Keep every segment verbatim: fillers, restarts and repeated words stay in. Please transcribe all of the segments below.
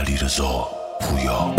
علیرضا پویا.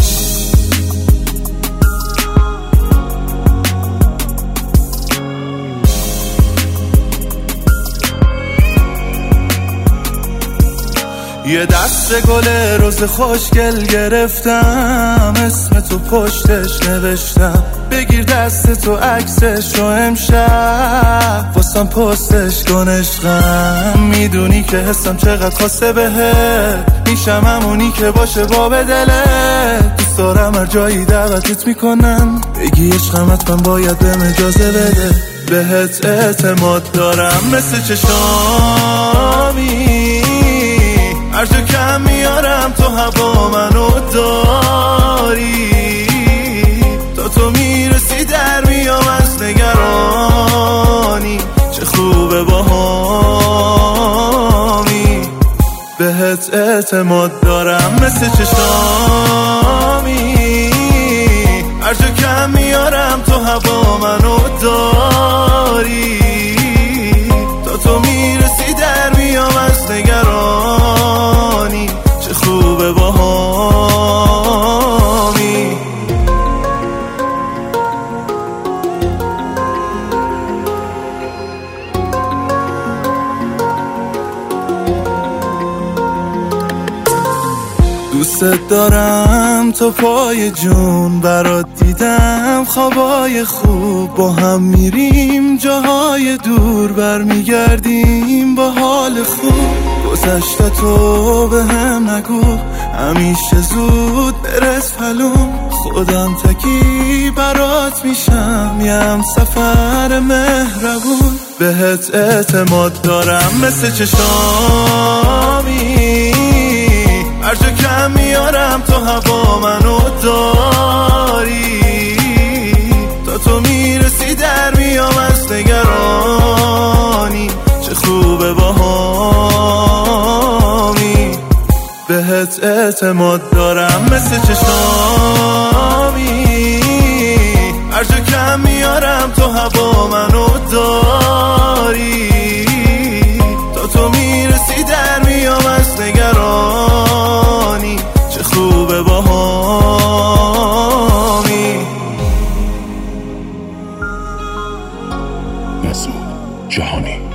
یه دست گل روز خوشگل گرفتم، اسم تو پشتش نوشتم، بگیر دست تو عکسش و امشب واسم پستش کن عشقم. میدونی که حسم چقدر خاصه بهت، میشم همونی که باشه باب دلت. دوست دارم هر جایی دعوتت میکنن، بگی عشقم حتما باید بهم اجازه بده. بهت اعتماد دارم مثل چشامی، هر جا کم میارم تو هوا منو داری. تا تو میرسی در میام از نگرانی، چه خوبه با همی. بهت اعتماد دارم مثل چشامی، هر جا کم میارم تو هوا منو داری. تا تو میرسی در میام از نگرانی، چه خوبه با همی. دوست دارم تو پای جون برات دیدم، خوابای خوب با هم میریم جاهای دور، برمیگردیم با حال خوب. گذشته تو به هم نگو، همیشه زود برس پلوم. خودم تکی برات میشم، یه هم سفر مهربون. بهت اعتماد دارم مثل چشامی، هر جا کم میارم تو هوا منو داری. تا تو میرسی در میام از نگرانی، چه خوبه با همی. بهت اعتماد دارم مثل چشامی، هر جا کم میارم تو هوا منو داری. تا تو میرسی در میام از نگرانی، چه خوبه با همی. مسعود جهانی.